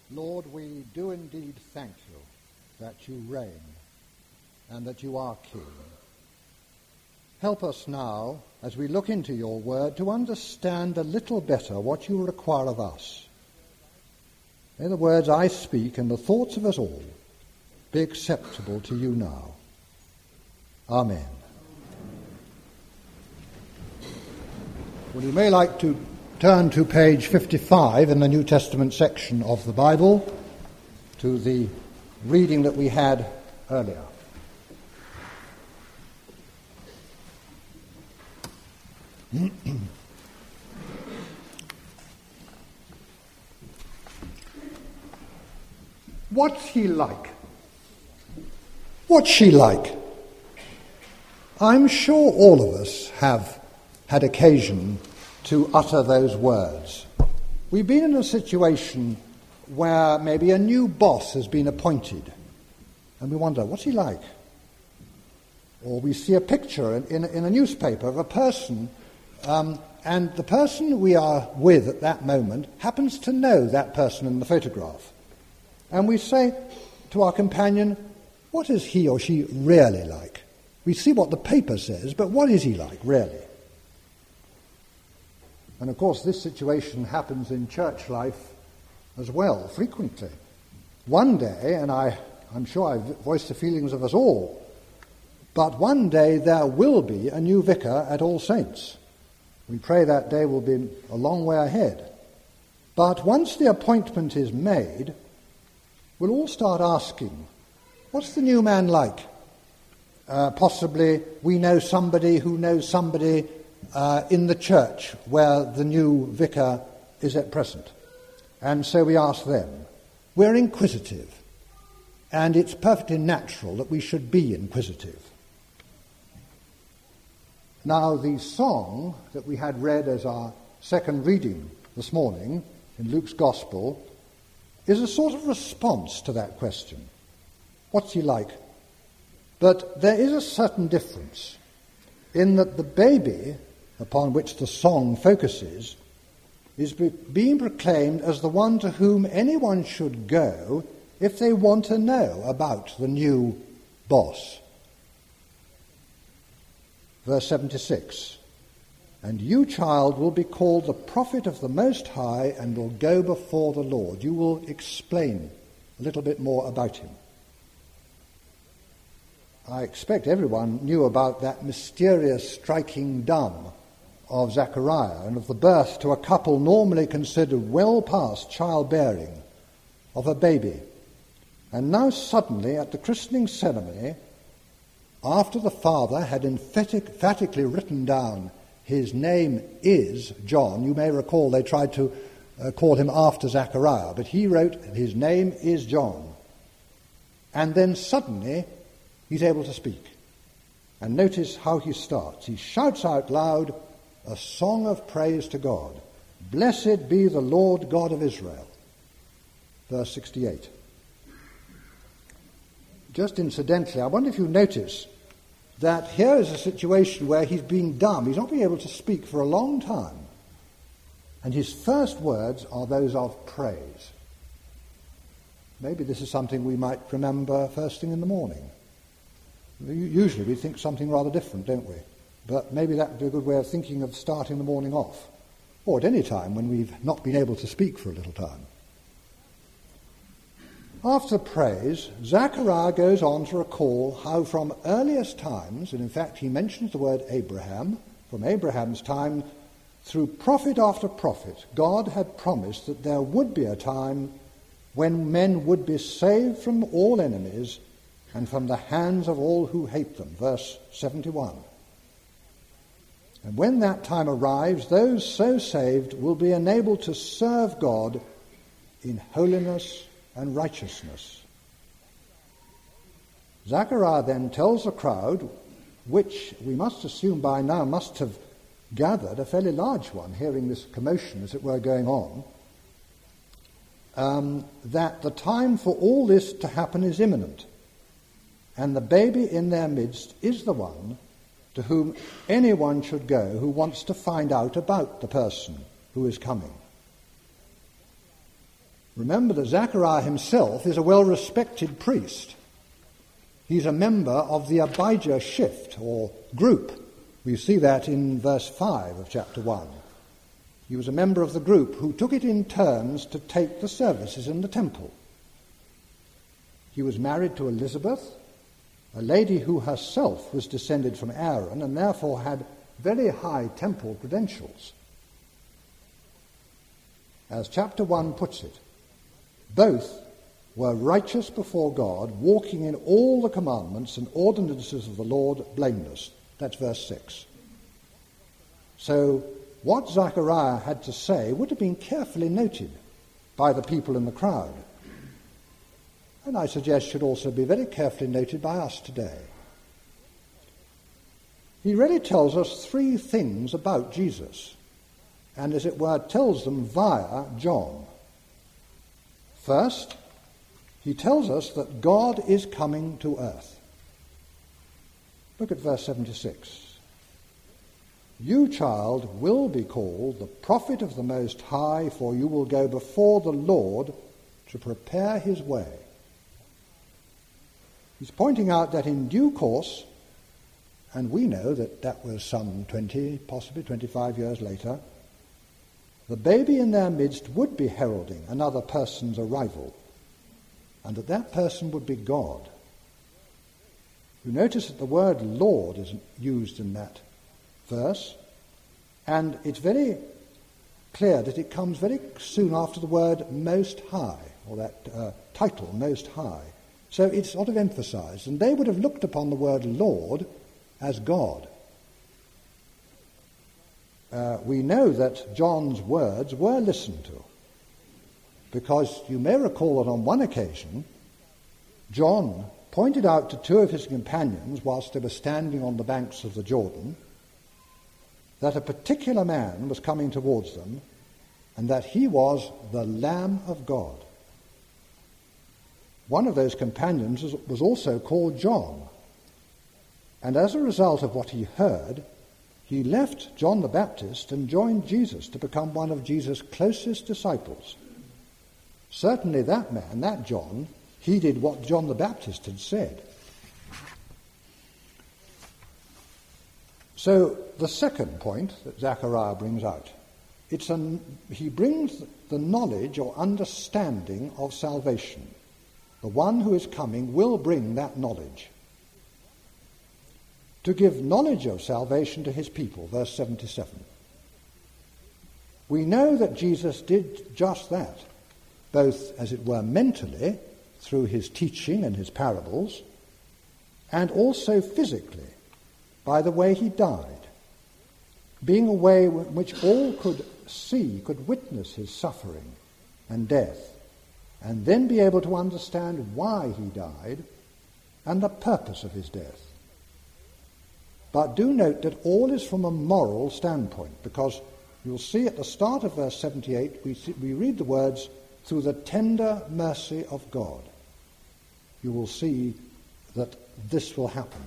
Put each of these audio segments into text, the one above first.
Lord, we do indeed thank you that you reign and that you are King. Help us now, as we look into your word, to understand a little better what you require of us. May the words I speak and the thoughts of us all be acceptable to you now. Amen. Well, you may like to turn to page 55 in the New Testament section of the Bible, to the reading that we had earlier. What's he like? What's she like? I'm sure all of us have had occasion to utter those words. We've been in a situation where maybe a new boss has been appointed, and we wonder, what's he like? Or we see a picture in a newspaper of a person, and the person we are with at that moment happens to know that person in the photograph. And we say to our companion, what is he or she really like? We see what the paper says, but what is he like, really? And of course, this situation happens in church life as well, frequently. One day, and I'm sure I've voiced the feelings of us all, but one day there will be a new vicar at All Saints. We pray that day will be a long way ahead. But once the appointment is made, we'll all start asking, what's the new man like? Possibly we know somebody who knows somebody in the church where the new vicar is at present. And so we ask them. We're inquisitive, and it's perfectly natural that we should be inquisitive. Now, the song that we had read as our second reading this morning in Luke's Gospel is a sort of response to that question. What's he like? But there is a certain difference in that the baby upon which the song focuses is being proclaimed as the one to whom anyone should go if they want to know about the new boss. Verse 76, and you, child, will be called the prophet of the Most High and will go before the Lord. You will explain a little bit more about him. I expect everyone knew about that mysterious striking dumb of Zechariah and of the birth to a couple normally considered well past childbearing of a baby. And now suddenly at the christening ceremony, after the father had emphatically written down his name is John, you may recall they tried to call him after Zechariah, but he wrote his name is John. And then suddenly he's able to speak. And notice how he starts. He shouts out loud a song of praise to God. Blessed be the Lord God of Israel. Verse 68. Just incidentally, I wonder if you notice that here is a situation where he's been dumb. He's not been able to speak for a long time. And his first words are those of praise. Maybe this is something we might remember first thing in the morning. Usually we think something rather different, don't we? But maybe that would be a good way of thinking of starting the morning off. Or at any time when we've not been able to speak for a little time. After praise, Zechariah goes on to recall how from earliest times, and in fact he mentions the word Abraham, from Abraham's time, through prophet after prophet, God had promised that there would be a time when men would be saved from all enemies and from the hands of all who hate them. Verse 71. And when that time arrives, those so saved will be enabled to serve God in holiness and righteousness. Zechariah then tells the crowd, which we must assume by now must have gathered, a fairly large one, hearing this commotion as it were going on, that the time for all this to happen is imminent. And the baby in their midst is the one to whom anyone should go who wants to find out about the person who is coming. Remember that Zechariah himself is a well-respected priest. He's a member of the Abijah shift, or group. We see that in verse 5 of chapter 1. He was a member of the group who took it in turns to take the services in the temple. He was married to Elizabeth, a lady who herself was descended from Aaron and therefore had very high temple credentials. As chapter 1 puts it, both were righteous before God, walking in all the commandments and ordinances of the Lord blameless. That's verse 6. So what Zechariah had to say would have been carefully noted by the people in the crowd, and I suggest should also be very carefully noted by us today. He really tells us three things about Jesus, and as it were tells them via John. First, he tells us that God is coming to earth. Look at verse 76. You, child, will be called the prophet of the Most High, for you will go before the Lord to prepare his way. He's pointing out that in due course, and we know that that was some 20, possibly 25 years later, the baby in their midst would be heralding another person's arrival, and that person would be God. You notice that the word Lord is used in that verse, and it's very clear that it comes very soon after the word Most High, or that title, Most High. So it's sort of emphasized, and they would have looked upon the word Lord as God. We know that John's words were listened to, because you may recall that on one occasion, John pointed out to two of his companions, whilst they were standing on the banks of the Jordan, that a particular man was coming towards them, and that he was the Lamb of God. One of those companions was also called John, and as a result of what he heard, he left John the Baptist and joined Jesus to become one of Jesus' closest disciples. Certainly that man, that John, heeded what John the Baptist had said. So the second point that Zechariah brings out, he brings the knowledge or understanding of salvation. The one who is coming will bring that knowledge. To give knowledge of salvation to his people, verse 77. We know that Jesus did just that, both, as it were, mentally, through his teaching and his parables, and also physically, by the way he died, being a way in which all could see, could witness his suffering and death, and then be able to understand why he died and the purpose of his death. But do note that all is from a moral standpoint, because you'll see at the start of verse 78, we read the words, through the tender mercy of God. You will see that this will happen.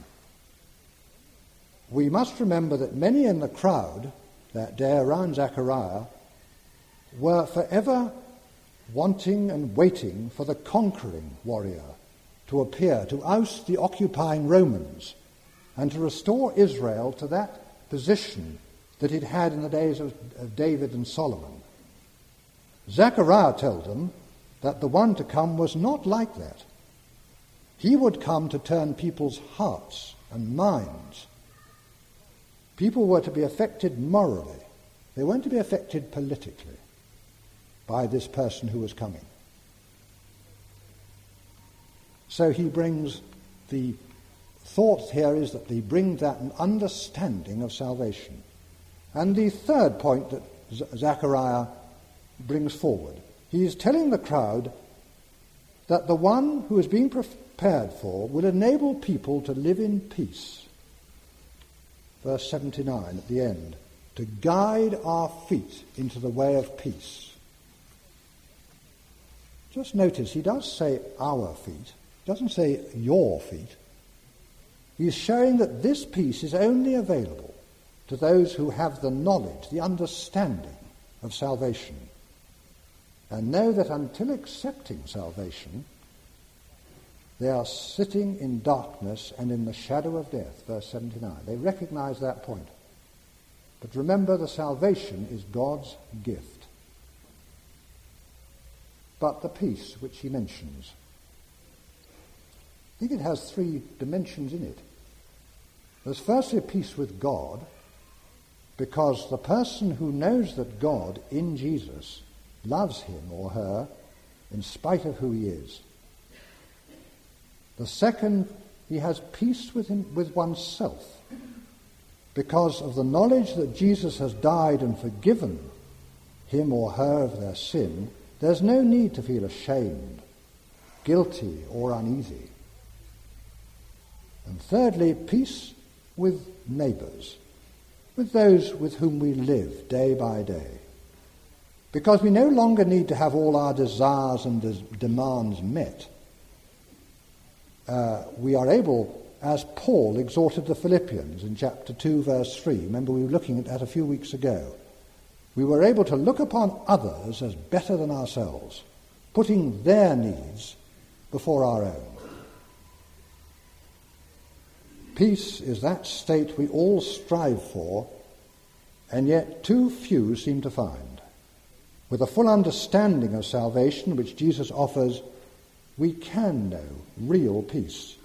We must remember that many in the crowd that day around Zechariah were forever wanting and waiting for the conquering warrior to appear, to oust the occupying Romans, and to restore Israel to that position that it had in the days of David and Solomon. Zechariah told them that the one to come was not like that. He would come to turn people's hearts and minds. People were to be affected morally. They weren't to be affected politically by this person who was coming. So he brings, the thought here is that he brings that understanding of salvation. And the third point that Zechariah brings forward, he is telling the crowd that the one who is being prepared for will enable people to live in peace. Verse 79 at the end, to guide our feet into the way of peace. Just notice, he does say our feet. He doesn't say your feet. He's showing that this peace is only available to those who have the knowledge, the understanding of salvation. and know that until accepting salvation, they are sitting in darkness and in the shadow of death, verse 79. They recognize that point. But remember, the salvation is God's gift. But the peace which he mentions, I think it has three dimensions in it. There's firstly a peace with God, because the person who knows that God in Jesus loves him or her in spite of who he is. The second, he has peace with oneself, because of the knowledge that Jesus has died and forgiven him or her of their sin. There's no need to feel ashamed, guilty, or uneasy. And thirdly, peace with neighbours, with those with whom we live day by day. Because we no longer need to have all our desires and demands met. We are able, as Paul exhorted the Philippians in chapter 2, verse 3, remember we were looking at that a few weeks ago, we were able to look upon others as better than ourselves, putting their needs before our own. Peace is that state we all strive for, and yet too few seem to find. With a full understanding of salvation which Jesus offers, we can know real peace.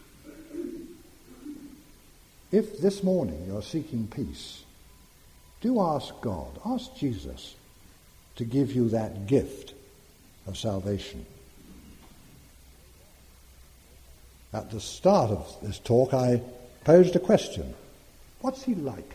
If this morning you're seeking peace, do ask God, ask Jesus to give you that gift of salvation. At the start of this talk, I posed a question. What's he like?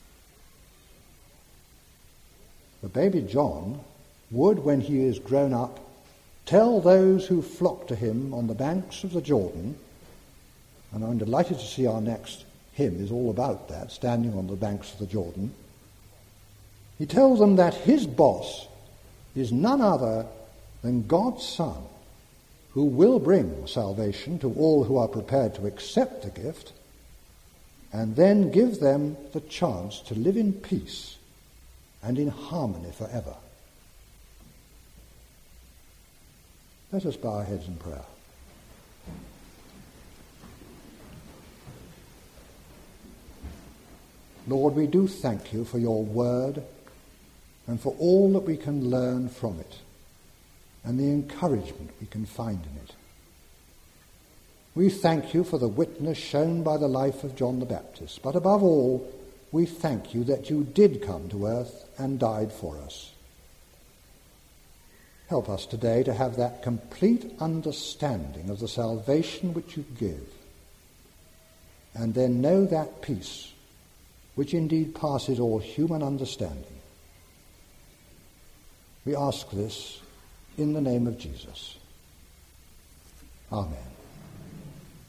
The baby John would, when he is grown up, tell those who flock to him on the banks of the Jordan, and I'm delighted to see our next hymn is all about that, standing on the banks of the Jordan. He tells them that his boss is none other than God's Son, who will bring salvation to all who are prepared to accept the gift, and then give them the chance to live in peace and in harmony forever. Let us bow our heads in prayer. Lord, we do thank you for your word and for all that we can learn from it and the encouragement we can find in it. We thank you for the witness shown by the life of John the Baptist, but above all, we thank you that you did come to earth and died for us. Help us today to have that complete understanding of the salvation which you give, and then know that peace which indeed passes all human understanding. We ask this in the name of Jesus. Amen.